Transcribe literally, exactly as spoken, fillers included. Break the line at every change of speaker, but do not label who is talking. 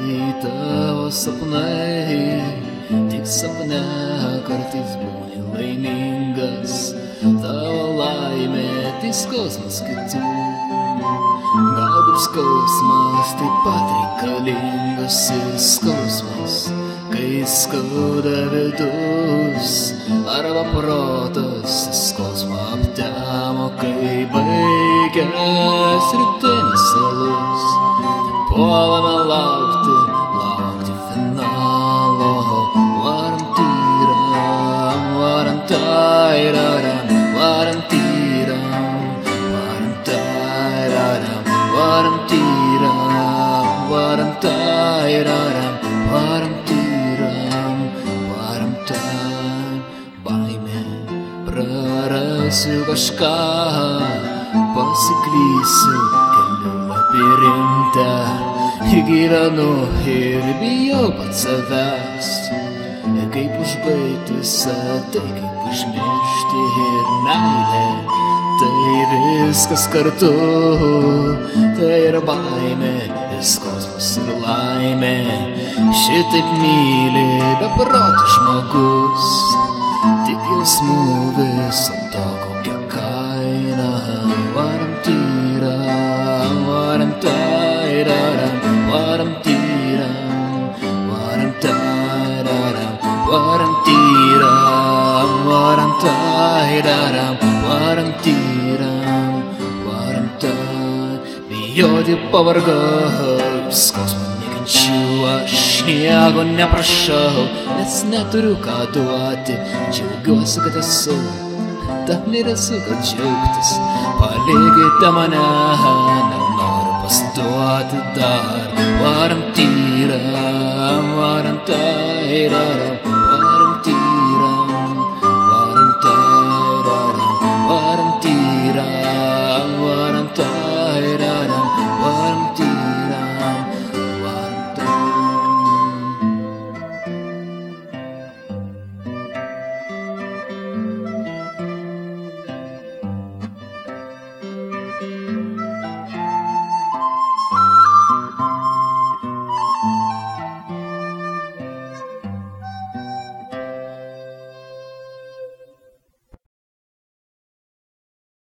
tai tavo sapnai, tik sapne kartais būni laimingas, tavo laimė tai skausmas kitų. Galbūt skausmas taip pat reikalingas ir skausmas, kai skauda vidus, arba protas skausmą aptemo, kai baigės rytinis alus. Puolame laukti, laukti finalo, varam tyram, varam tairaram, varam tyram, varam tairaram, varam tyram, varam tairaram, varam tyram, varam tairaram. Baimė, prarasiu kažką, pasiklysiu keliu labirinte, gyvenu ir bijau pats savęs. Ir kaip užbaigti visą tai, kaip užmiršti ir meilė, tai viskas kartu, tai ir baimė, ir skausmas ir laimė. Šitaip myli beprotis žmogus, tik jausmų viso to kokia kaina. Varam tyram, varam tairaram, varam tyram, varam tairaram, varam tyram, varam tairaram, varam tyram, varam tairaram. Bijoti pavargau, skausmą nekenčiu, aš nieko neprašau, nes neturiu ką duoti. Džiaugiuosi, kad esu, tam ir esu, kad džiaugtis. Palikite mane, nenoriu pasiduoti dar. Varam tyram, varam tairaram,